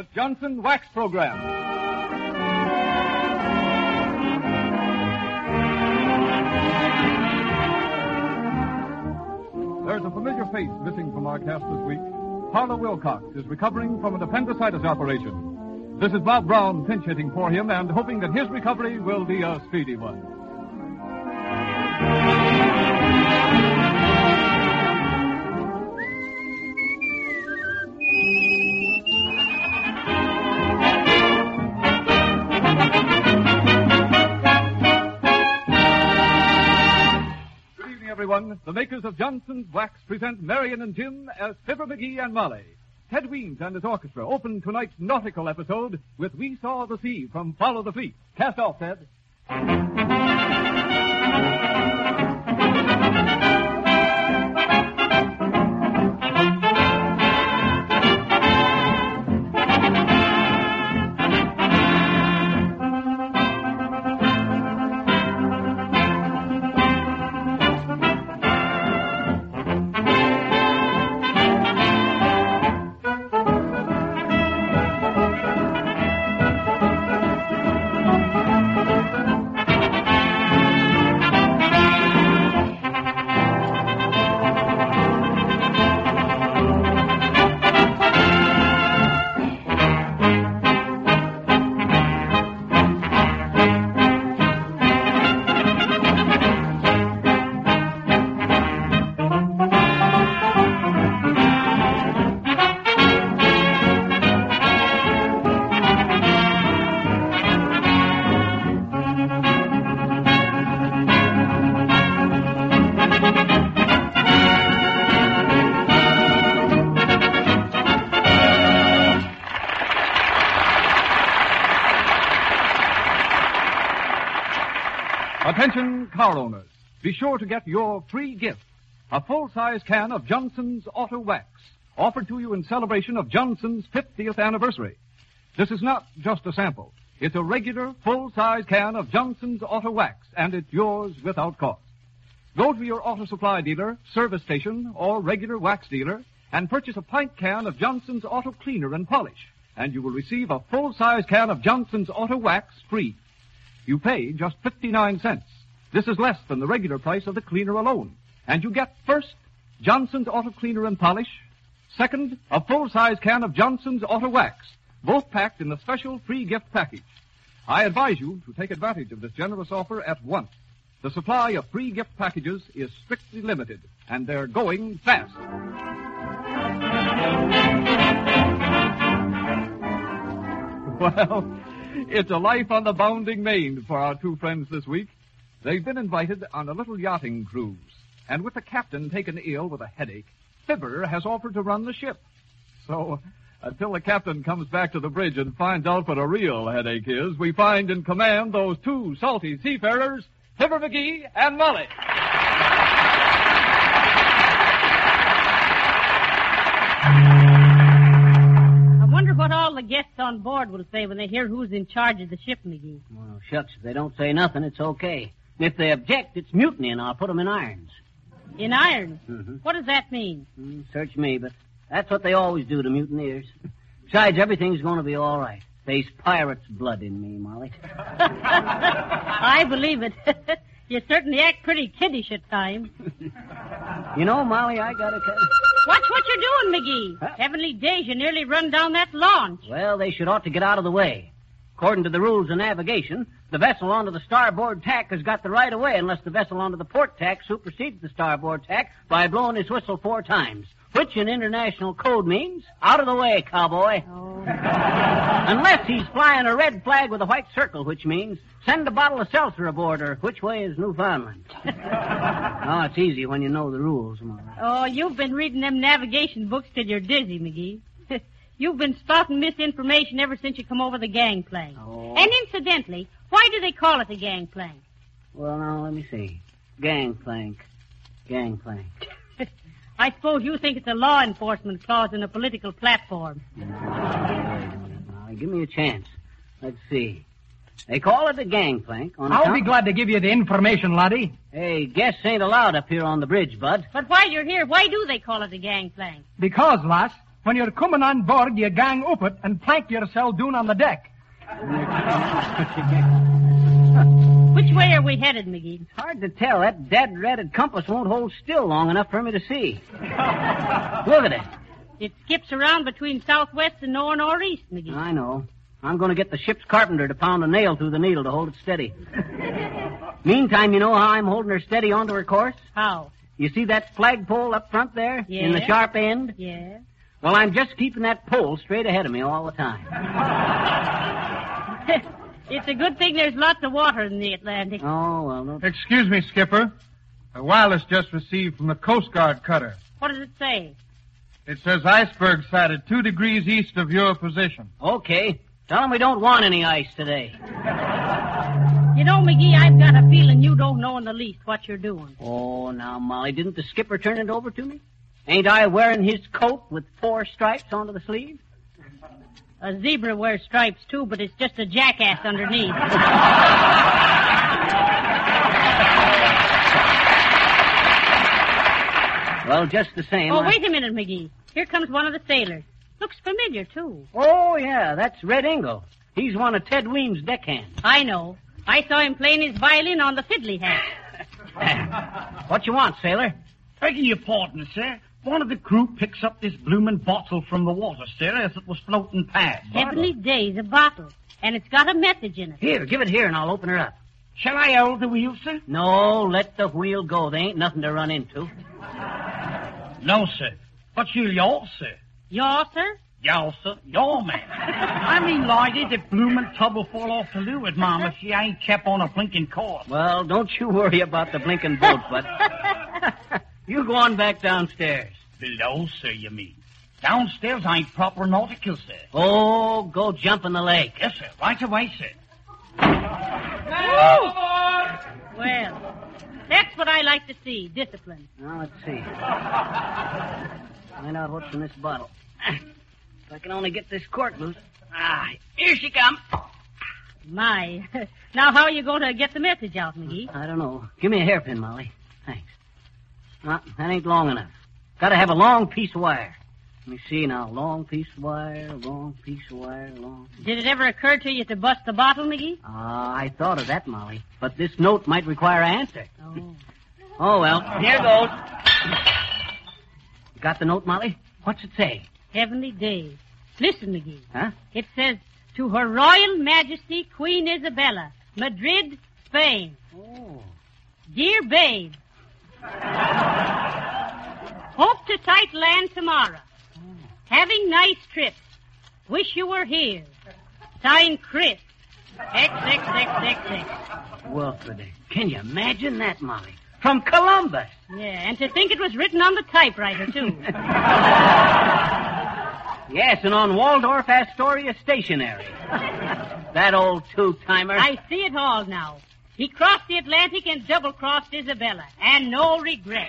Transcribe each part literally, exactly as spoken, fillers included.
the Johnson Wax Program. There's a familiar face missing from our cast this week. Harlow Wilcox is recovering from an appendicitis operation. This is Bob Brown pinch hitting for him and hoping that his recovery will be a speedy one. Everyone, the makers of Johnson's Wax present Marion and Jim as Fibber McGee and Molly. Ted Weems and his orchestra open tonight's nautical episode with We Saw the Sea from Follow the Fleet. Cast off, Ted. Attention, car owners. Be sure to get your free gift, a full-size can of Johnson's Auto Wax, offered to you in celebration of Johnson's fiftieth anniversary. This is not just a sample. It's a regular, full-size can of Johnson's Auto Wax, and it's yours without cost. Go to your auto supply dealer, service station, or regular wax dealer, and purchase a pint can of Johnson's Auto Cleaner and Polish, and you will receive a full-size can of Johnson's Auto Wax free. You pay just fifty-nine cents. This is less than the regular price of the cleaner alone. And you get, first, Johnson's Auto Cleaner and Polish. Second, a full-size can of Johnson's Auto Wax, both packed in the special free gift package. I advise you to take advantage of this generous offer at once. The supply of free gift packages is strictly limited, and they're going fast. Well, it's a life on the bounding main for our two friends this week. They've been invited on a little yachting cruise, and with the captain taken ill with a headache, Fibber has offered to run the ship. So, until the captain comes back to the bridge and finds out what a real headache is, we find in command those two salty seafarers, Fibber McGee and Molly. I wonder what all the guests on board will say when they hear who's in charge of the ship, McGee. Well, shucks, if they don't say nothing, it's okay. If they object, it's mutiny, and I'll put them in irons. In irons? Mm-hmm. What does that mean? Mm, search me, but that's what they always do to mutineers. Besides, everything's going to be all right. There's pirate's blood in me, Molly. I believe it. You certainly act pretty kiddish at times. You know, Molly, I gotta tell you. Watch what you're doing, McGee. Huh? Heavenly days, you nearly run down that launch. Well, they should ought to get out of the way. According to the rules of navigation, the vessel onto the starboard tack has got the right of way unless the vessel onto the port tack supersedes the starboard tack by blowing his whistle four times, which in international code means, out of the way, cowboy. Oh. Unless he's flying a red flag with a white circle, which means, send a bottle of seltzer aboard, or which way is Newfoundland? Oh, it's easy when you know the rules, Molly. Oh, you've been reading them navigation books till you're dizzy, McGee. You've been spouting misinformation ever since you come over the gangplank. Oh. And incidentally, why do they call it the gangplank? Well, now, let me see. Gangplank. Gangplank. I suppose you think it's a law enforcement clause in a political platform. Now, give me a chance. Let's see. They call it a gangplank. On I'll account... be glad to give you the information, laddie. Hey, guests ain't allowed up here on the bridge, bud. But while you're here, why do they call it a gangplank? Because, lass, When you're coming on board, you gang up it and plank yourself down on the deck. Which way are we headed, McGee? It's hard to tell. That dead-ratted compass won't hold still long enough for me to see. Look at it. It skips around between southwest and nor' northeast, McGee. I know. I'm going to get the ship's carpenter to pound a nail through the needle to hold it steady. Meantime, you know how I'm holding her steady onto her course? How? You see that flagpole up front there? Yeah. In the sharp end? Yeah. Well, I'm just keeping that pole straight ahead of me all the time. It's a good thing there's lots of water in the Atlantic. Oh, well, no. Excuse me, Skipper. A wireless just received from the Coast Guard cutter. What does it say? It says iceberg sighted two degrees east of your position. Okay. Tell them we don't want any ice today. You know, McGee, I've got a feeling you don't know in the least what you're doing. Oh, now, Molly, didn't the skipper turn it over to me? Ain't I wearing his coat with four stripes onto the sleeve? A zebra wears stripes, too, but it's just a jackass underneath. Well, just the same. Oh, I... wait a minute, McGee. Here comes one of the sailors. Looks familiar, too. Oh, yeah, that's Red Ingle. He's one of Ted Weems' deckhands. I know. I saw him playing his violin on the fiddly hat. What you want, sailor? Begging your pardon, sir. One of the crew picks up this bloomin' bottle from the water, sir, as it was floating past. Heavenly days, a bottle. And it's got a message in it. Here, give it here and I'll open her up. Shall I hold the wheel, sir? No, let the wheel go. There ain't nothing to run into. No, sir. But you'll yaw, sir. Yaw, sir? Yaw, sir. Yaw, man. I mean, Lydie, the bloomin' tub will fall off the leeward, Mom, if she ain't kept on a blinking course. Well, don't you worry about the blinking boat, bud. You go on back downstairs. Below, sir, you mean? Downstairs ain't proper nautical, sir. Oh, go jump in the lake. Yes, sir. Right away, sir. Well, that's what I like to see, discipline. Now, let's see. Find out what's in this bottle. If I can only get this cork loose. Ah, here she comes. My. Now, how are you going to get the message out, McGee? I don't know. Give me a hairpin, Molly. Thanks. No, that ain't long enough. Got to have a long piece of wire. Let me see now. Long piece of wire, long piece of wire, long... Did it ever occur to you to bust the bottle, McGee? Ah, uh, I thought of that, Molly. But this note might require an answer. Oh. Oh, well, here goes. You got the note, Molly? What's it say? Heavenly days. Listen, McGee. Huh? It says, to Her Royal Majesty Queen Isabella, Madrid, Spain. Oh. Dear babe, hope to sight land tomorrow. Oh. Having nice trips. Wish you were here. Signed, Chris. X X X X X. Well, can you imagine that, Molly? From Columbus. Yeah, and to think it was written on the typewriter, too. Yes, and on Waldorf Astoria stationery. That old two-timer. I see it all now. He crossed the Atlantic and double-crossed Isabella, and no regret.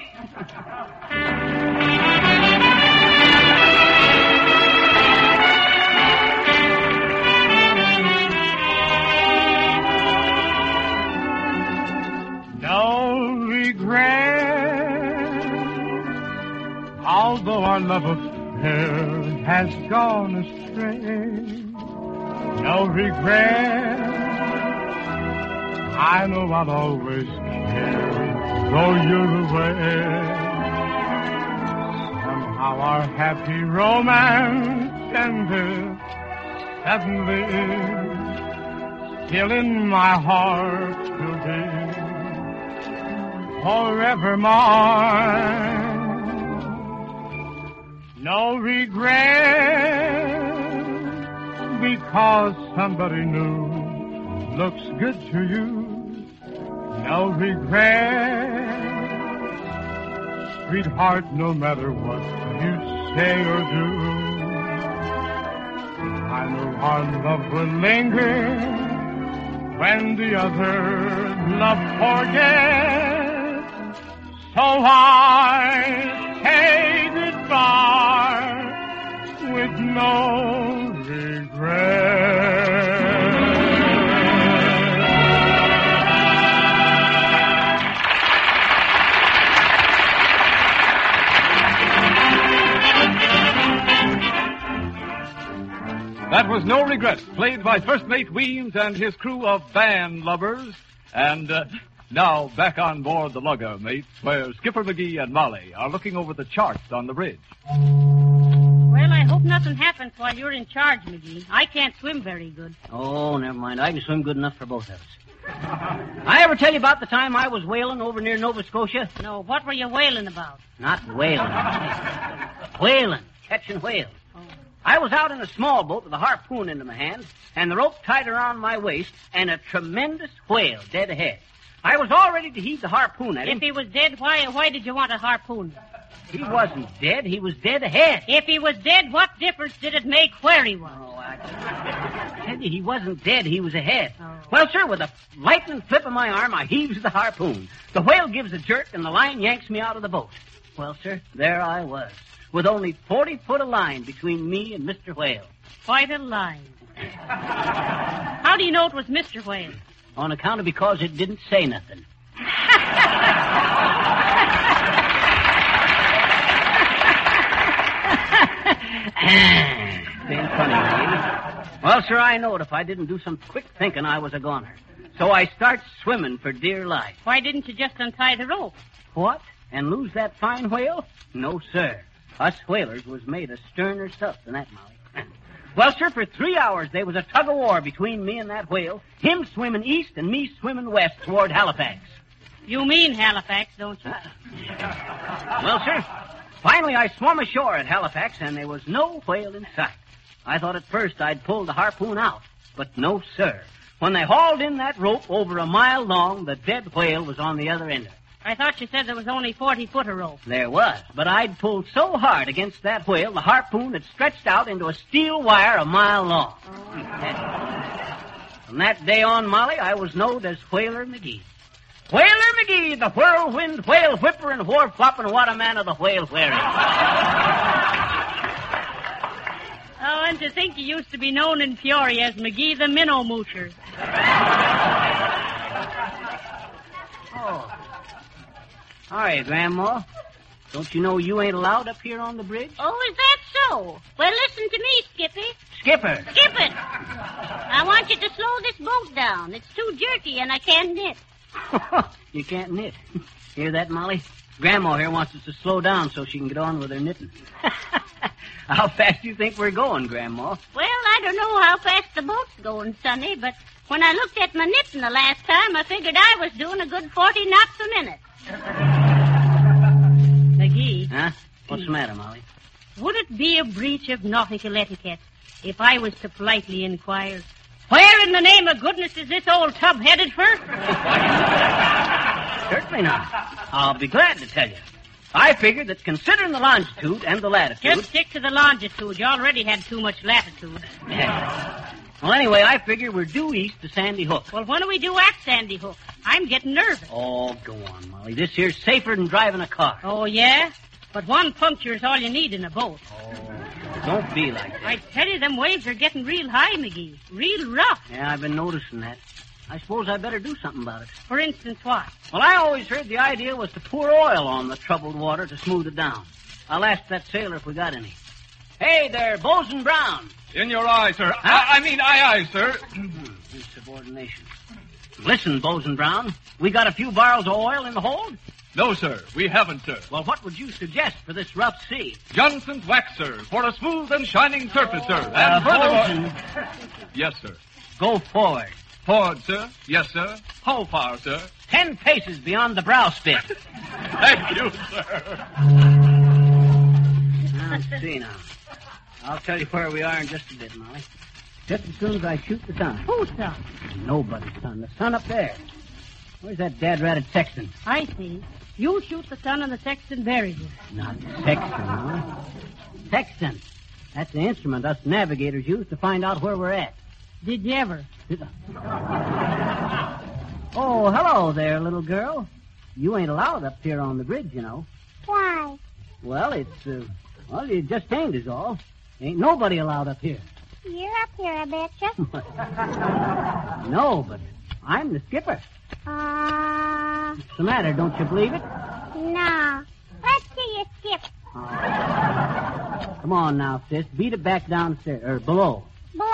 No regret, although our love affair has gone astray. No regret, I know I'll always care, though you're away. Somehow our happy romance ended suddenly, still in my heart will be forever mine. No regret, because somebody new looks good to you. No regret, sweetheart, no matter what you say or do. I know our love will linger when the other love forgets. So I say goodbye with no regret. That was No Regrets, played by First Mate Weems and his crew of band lubbers. And uh, now back on board the lugger, mates, where Skipper McGee and Molly are looking over the charts on the bridge. Well, I hope nothing happens while you're in charge, McGee. I can't swim very good. Oh, never mind. I can swim good enough for both of us. I ever tell you about the time I was whaling over near Nova Scotia? No, what were you wailing about? Not whaling. Whaling. Catching whales. Oh. I was out in a small boat with a harpoon into my hand, and the rope tied around my waist, and a tremendous whale dead ahead. I was all ready to heave the harpoon at him. If he was dead, why why did you want a harpoon? He wasn't dead. He was dead ahead. If he was dead, what difference did it make where he was? Oh, I tell you, he wasn't dead. He was ahead. Oh. Well, sir, with a lightning flip of my arm, I heaves the harpoon. The whale gives a jerk, and the line yanks me out of the boat. Well, sir, there I was, with only forty foot of line between me and Mister Whale. Quite a line. How do you know it was Mister Whale? On account of because it didn't say nothing. Ain't funny, eh? Well, sir, I knowed if I didn't do some quick thinking, I was a goner. So I start swimming for dear life. Why didn't you just untie the rope? What? And lose that fine whale? No, sir. Us whalers was made of sterner stuff than that, Molly. Well, sir, for three hours there was a tug-of-war between me and that whale, him swimming east and me swimming west toward Halifax. You mean Halifax, don't you? Well, sir, finally I swum ashore at Halifax, and there was no whale in sight. I thought at first I'd pulled the harpoon out, but no, sir. When they hauled in that rope over a mile long, the dead whale was on the other end of it. I thought you said there was only forty foot of rope. There was, but I'd pulled so hard against that whale, the harpoon had stretched out into a steel wire a mile long. Oh. From that day on, Molly, I was known as Whaler McGee. Whaler McGee, the whirlwind whale whipper and whore flopping, what a man of the whale wearing. Oh, and to think you used to be known in Peoria as McGee the Minnow Moocher. Oh. All right, Grandma. Don't you know you ain't allowed up here on the bridge? Oh, is that so? Well, listen to me, Skippy. Skipper. Skip it. I want you to slow this boat down. It's too jerky and I can't knit. You can't knit. Hear that, Molly? Grandma here wants us to slow down so she can get on with her knitting. How fast do you think we're going, Grandma? Well, I don't know how fast the boat's going, Sonny, but when I looked at my knitting the last time, I figured I was doing a good forty knots a minute. McGee. Huh? What's the matter, Molly? Would it be a breach of nautical etiquette if I was to politely inquire, where in the name of goodness is this old tub headed for? Certainly not. I'll be glad to tell you. I figured that considering the longitude and the latitude... Just stick to the longitude. You already had too much latitude. Yeah. Well, anyway, I figure we're due east to Sandy Hook. Well, when do we do at Sandy Hook? I'm getting nervous. Oh, go on, Molly. This here's safer than driving a car. Oh, yeah? But one puncture is all you need in a boat. Oh, don't be like that. I tell you, them waves are getting real high, McGee. Real rough. Yeah, I've been noticing that. I suppose I better do something about it. For instance, what? Well, I always heard the idea was to pour oil on the troubled water to smooth it down. I'll ask that sailor if we got any. Hey there, Bosun Brown. In your eye, sir. Huh? I, I mean, aye, aye, sir. Insubordination. Listen, Bosun Brown, we got a few barrels of oil in the hold? No, sir. We haven't, sir. Well, what would you suggest for this rough sea? Johnson's wax, sir, for a smooth and shining surface, sir. And Uh, furthermore... Bosun, Yes, sir. go forward. Forward, sir. Yes, sir. How far, sir? Ten paces beyond the bowsprit. Thank you, sir. Now, let's see now. I'll tell you where we are in just a bit, Molly. Just as soon as I shoot the sun. Whose son? Nobody's sun. The sun up there. Where's that dad-ratted sexton? I see. You shoot the sun and the sexton buries it. Not sexton, Molly. Sexton. That's the instrument us navigators use to find out where we're at. Did you ever? Oh, hello there, little girl. You ain't allowed up here on the bridge, you know. Why? Well, it's, uh, well, it just ain't is all. Ain't nobody allowed up here. You're up here, I betcha. No, but I'm the skipper. Uh, What's the matter? Don't you believe it? no. Let's see you skip. Oh. Come on now, sis. Beat it back downstairs, or below. Below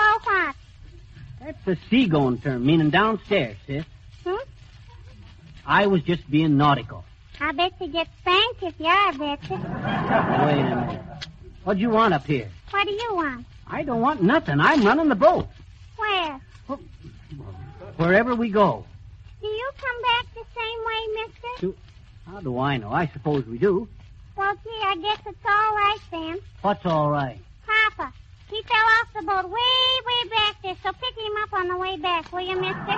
That's a seagoing term, meaning downstairs, sis. Hmm? I was just being nautical. I bet you get spanked if you are, bet you. Wait a minute. What do you want up here? What do you want? I don't want nothing. I'm running the boat. Where? Wherever we go. Do you come back the same way, mister? Do, how do I know? I suppose we do. Well, gee, I guess it's all right then. What's all right? Papa, he fell off the boat way, way back there, so pick him up on the way back, will you, mister?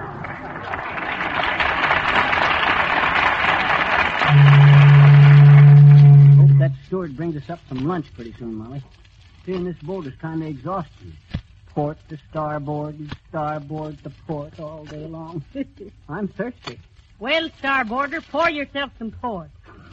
Hope that steward brings us up some lunch pretty soon, Molly. Seeing this boat is kind of exhausting. Port to starboard, starboard to port all day long. I'm thirsty. Well, starboarder, pour yourself some port.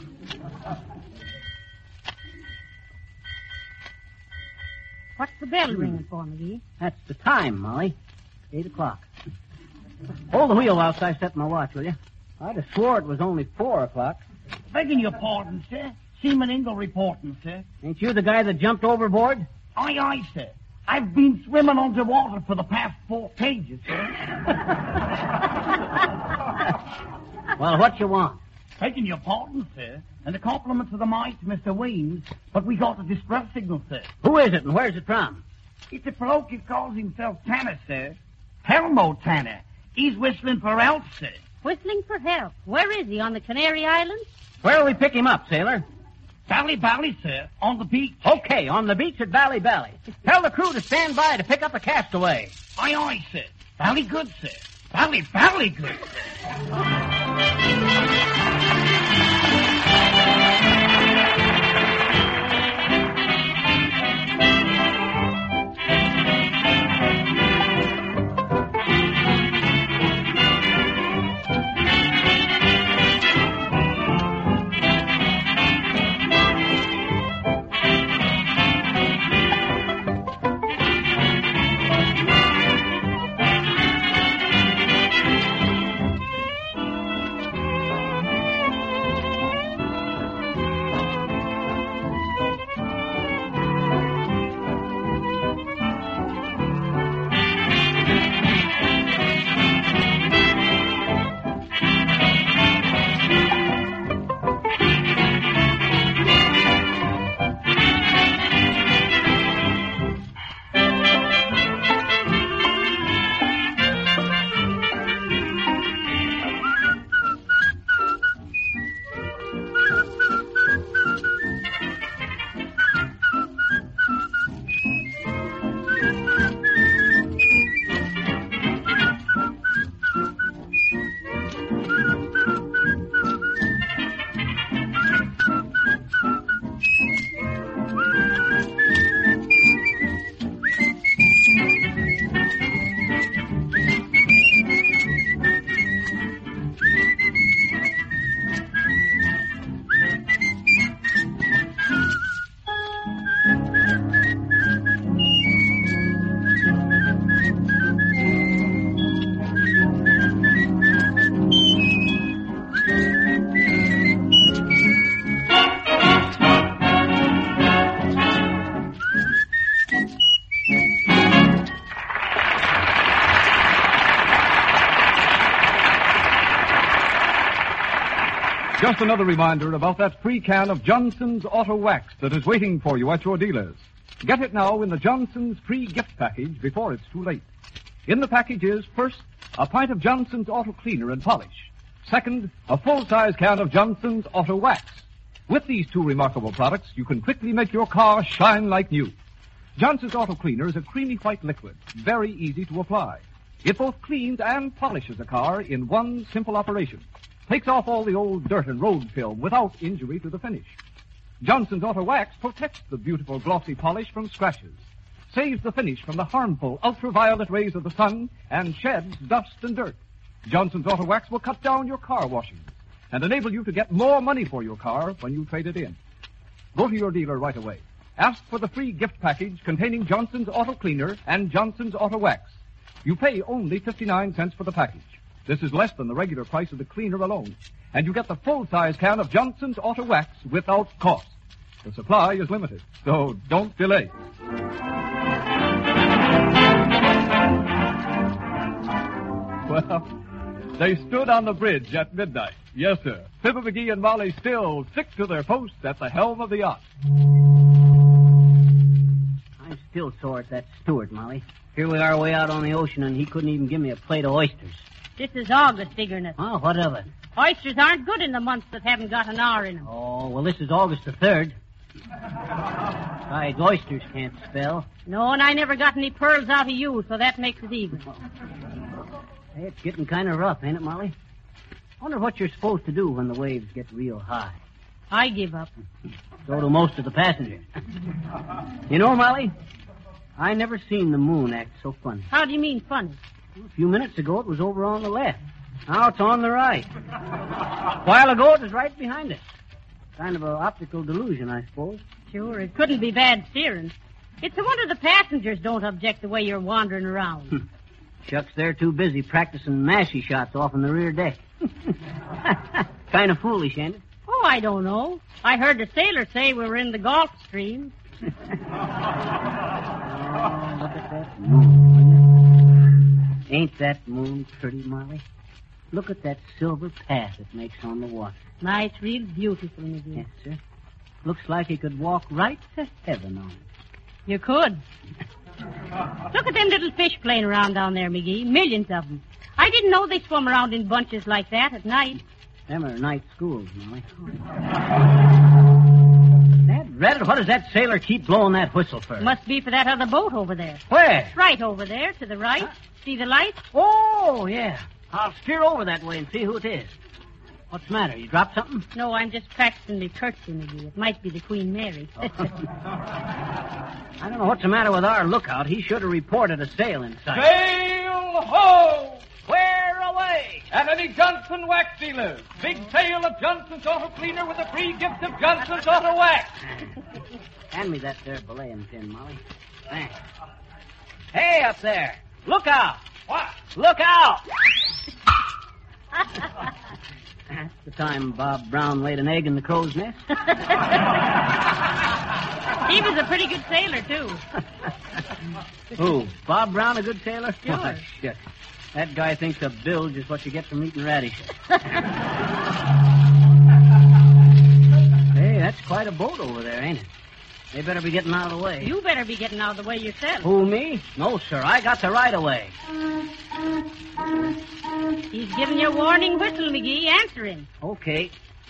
What's the bell ringing for, McGee? That's the time, Molly. Eight o'clock. Hold the wheel whilst I set my watch, will you? I'd have swore it was only four o'clock. Begging your pardon, sir. Seaman Ingle reporting, sir. Ain't you the guy that jumped overboard? Aye, aye, sir. I've been swimming underwater for the past four pages, sir. Well, what you want? Begging your pardon, sir, and the compliments of the mate, Mister Weems, but we got a distress signal, sir. Who is it and where's it from? It's a bloke who calls himself Tanner, sir. Helmo Tanner. He's whistling for help, sir. Whistling for help. Where is he, on the Canary Islands? Where'll we pick him up, sailor? Bally Bally, sir, on the beach. Okay, on the beach at Bally Bally. Tell the crew to stand by to pick up a castaway. Aye, aye, sir. Bally good, sir. Bally, bally good, Just another reminder about that free can of Johnson's Auto Wax that is waiting for you at your dealers. Get it now in the Johnson's free gift package before it's too late. In the package is, first, a pint of Johnson's Auto Cleaner and Polish. Second, a full-size can of Johnson's Auto Wax. With these two remarkable products, you can quickly make your car shine like new. Johnson's Auto Cleaner is a creamy white liquid, very easy to apply. It both cleans and polishes a car in one simple operation. Takes off all the old dirt and road film without injury to the finish. Johnson's Auto Wax protects the beautiful glossy polish from scratches, saves the finish from the harmful ultraviolet rays of the sun, and sheds dust and dirt. Johnson's Auto Wax will cut down your car washing and enable you to get more money for your car when you trade it in. Go to your dealer right away. Ask for the free gift package containing Johnson's Auto Cleaner and Johnson's Auto Wax. You pay only fifty-nine cents for the package. This is less than the regular price of the cleaner alone. And you get the full-size can of Johnson's Auto Wax without cost. The supply is limited, so don't delay. Well, they stood on the bridge at midnight. Yes, sir. Fibber McGee and Molly still stick to their posts at the helm of the yacht. I'm still sore at that steward, Molly. Here we are way out on the ocean, and he couldn't even give me a plate of oysters. This is August, Diggerness. Oh, what of it? Oysters aren't good in the months that haven't got an hour in them. Oh, well, this is August the third. Besides, oysters can't spell. No, and I never got any pearls out of you, so that makes it even. Hey, it's getting kind of rough, ain't it, Molly? Wonder what you're supposed to do when the waves get real high. I give up. So do most of the passengers. You know, Molly, I never seen the moon act so funny. How do you mean funny? A few minutes ago, it was over on the left. Now it's on the right. A while ago, it was right behind us. Kind of an optical delusion, I suppose. Sure, it couldn't be bad steering. It's a wonder the passengers don't object the way you're wandering around. Shucks, they're too busy practicing mashie shots off on the rear deck. Kind of foolish, ain't it? Oh, I don't know. I heard the sailor say we were in the Gulf Stream. Oh, look at that moon. Ain't that moon pretty, Molly? Look at that silver path it makes on the water. My, it's real beautiful, McGee. Yes, sir. Looks like you could walk right to heaven on it. You could. Look at them little fish playing around down there, McGee. Millions of them. I didn't know they swum around in bunches like that at night. Them are night schools, Molly. That Reddit, what does that sailor keep blowing that whistle for? Must be for that other boat over there. Where? Right over there, to the right. Huh? See the light? Oh, yeah. I'll steer over that way and see who it is. What's the matter? You dropped something? No, I'm just practicing the curtsy, McGee. It might be the Queen Mary. Oh. I don't know what's the matter with our lookout. He should have reported a sail in sight. Sail ho! Where away? At any Johnson wax dealers. Big sale of Johnson's Auto Cleaner with a free gift of Johnson's Auto Wax. Hand me that there belaying pin, Molly. Thanks. Hey, up there. Look out. What? Look out. That's the time Bob Brown laid an egg in the crow's nest. He was a pretty good sailor, too. Who? Bob Brown, a good sailor? Sure. Oh, shit. That guy thinks a bilge is what you get from eating radishes. Hey, that's quite a boat over there, ain't it? They better be getting out of the way. You better be getting out of the way yourself. Who, me? No, sir. I got the right of way. He's giving you a warning whistle, McGee. Answer him. Okay.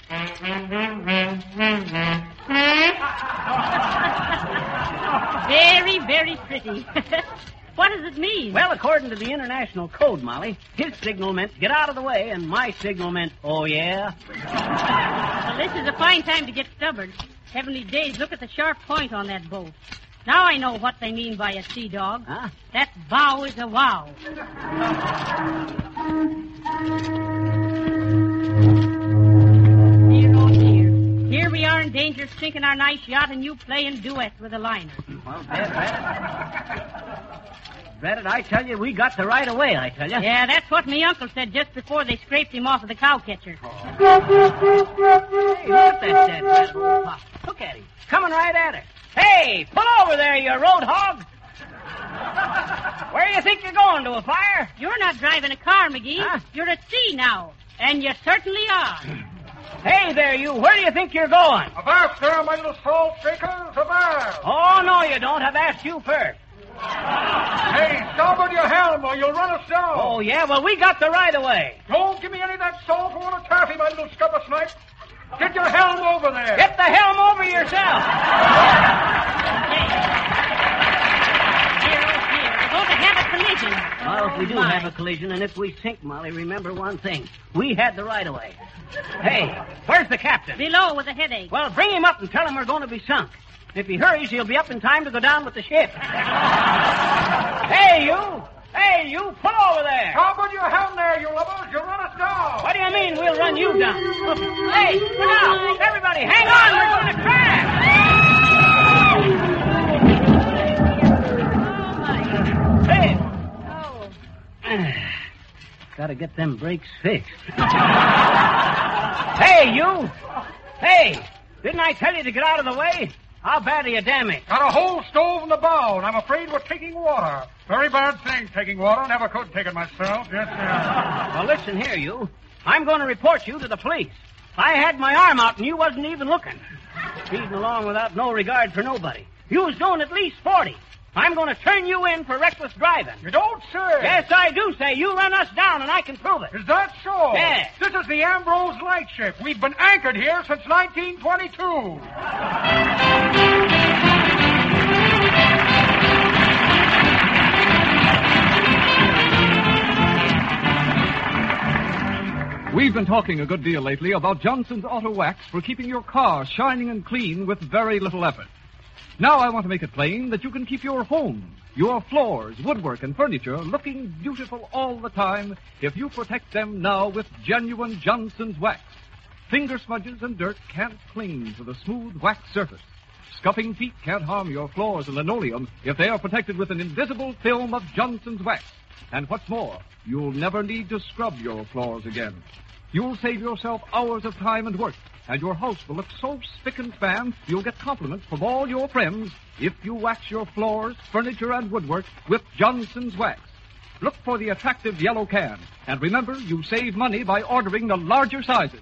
Very, very pretty. What does it mean? Well, according to the international code, Molly, his signal meant get out of the way, and my signal meant, oh, yeah? Well, this is a fine time to get stubborn. Heavenly days, look at the sharp point on that boat. Now I know what they mean by a sea dog. Huh? That bow is a wow. Dear, oh dear. Here we are in danger of sinking our nice yacht, and you playing duets with a liner. Well, Dad, Reddit, I tell you, we got the right of way, I tell you. Yeah, that's what me uncle said just before they scraped him off of the cow catcher. Oh. Hey, look at that dead rat old pop. Look at him. Coming right at her. Hey, pull over there, you road hog. Where do you think you're going, to a fire? You're not driving a car, McGee. Huh? You're at sea now. And you certainly are. Hey there, you. Where do you think you're going? Avast there, my little salt shakers. Avast. Oh, no, you don't. I've asked you first. Hey, starboard your helm or you'll run us down. Oh, yeah? Well, we got the right of way. Don't give me any of that salt water taffy, my little scupper snipe. Get your helm over there. Get the helm over yourself. Here, oh, here. We're going to have a collision. Well, if we do My. have a collision, and if we sink, Molly, remember one thing. We had the right of way. Hey, where's the captain? Below with a headache. Well, bring him up and tell him we're going to be sunk. If he hurries, he'll be up in time to go down with the ship. Hey, you! Hey, you! Pull over there! Starboard your helm there, you lubbers. You'll run us down. What do you mean we'll run you down? Hey, look out! Everybody, hang on! We're going to crash! Hey! Oh. Gotta get them brakes fixed. Hey, you! Hey! Didn't I tell you to get out of the way? How bad are you damaged? Got a whole stove in the bow, and I'm afraid we're taking water. Very bad thing, taking water. Never could take it myself. Yes, sir. Well, listen here, you. I'm going to report you to the police. I had my arm out, and you wasn't even looking. Speeding along without no regard for nobody. You was going at least forty. I'm going to turn you in for reckless driving. You don't say. Yes, I do say. You run us down, and I can prove it. Is that so? Yes. This is the Ambrose Lightship. We've been anchored here since nineteen twenty-two. We've been talking a good deal lately about Johnson's Auto Wax for keeping your car shining and clean with very little effort. Now I want to make it plain that you can keep your home, your floors, woodwork, and furniture looking beautiful all the time if you protect them now with genuine Johnson's Wax. Finger smudges and dirt can't cling to the smooth wax surface. Scuffing feet can't harm your floors and linoleum if they are protected with an invisible film of Johnson's Wax. And what's more, you'll never need to scrub your floors again. You'll save yourself hours of time and work, and your house will look so spick and span you'll get compliments from all your friends if you wax your floors, furniture, and woodwork with Johnson's Wax. Look for the attractive yellow can, and remember, you save money by ordering the larger sizes.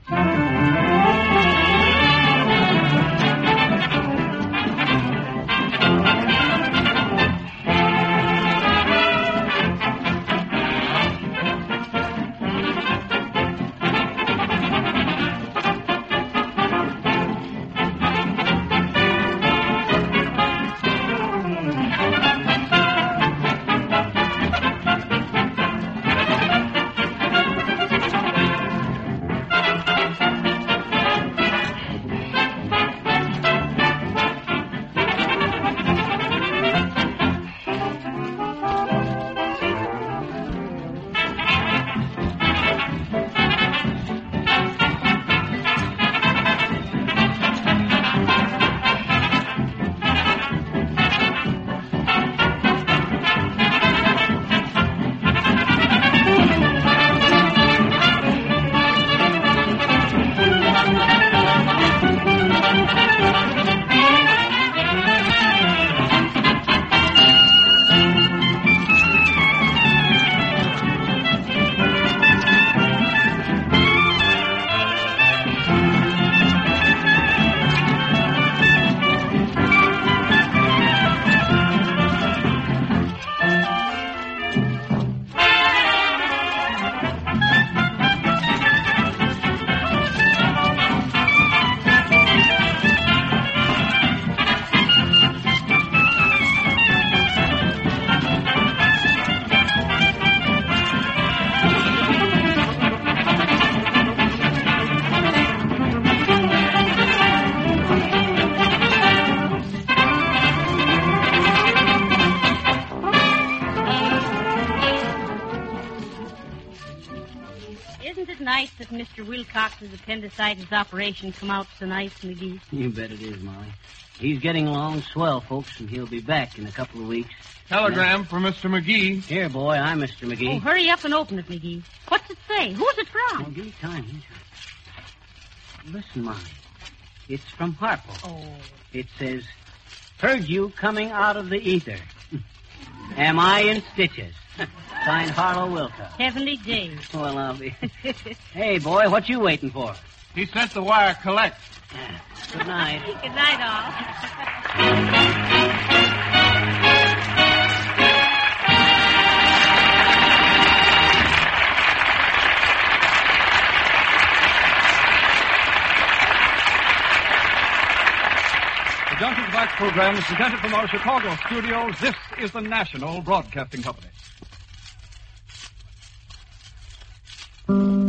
nice that Mister Wilcox's appendicitis operation come out so nice, McGee? You bet it is, Molly. He's getting along swell, folks, and he'll be back in a couple of weeks. Telegram for Mister McGee. Here, boy, I'm Mister McGee. Oh, hurry up and open it, McGee. What's it say? Who's it from? Oh, give me time. Give me time. Listen, Molly. It's from Harpo. Oh. It says, heard you coming out of the ether. Am I in stitches? Signed Harlow Wilcox. Heavenly days. Well, I'll be... Hey, boy, what you waiting for? He sent the wire collect. Good night. Good night, all. The Johnson's Wax program is presented from our Chicago studios. This is the National Broadcasting Company.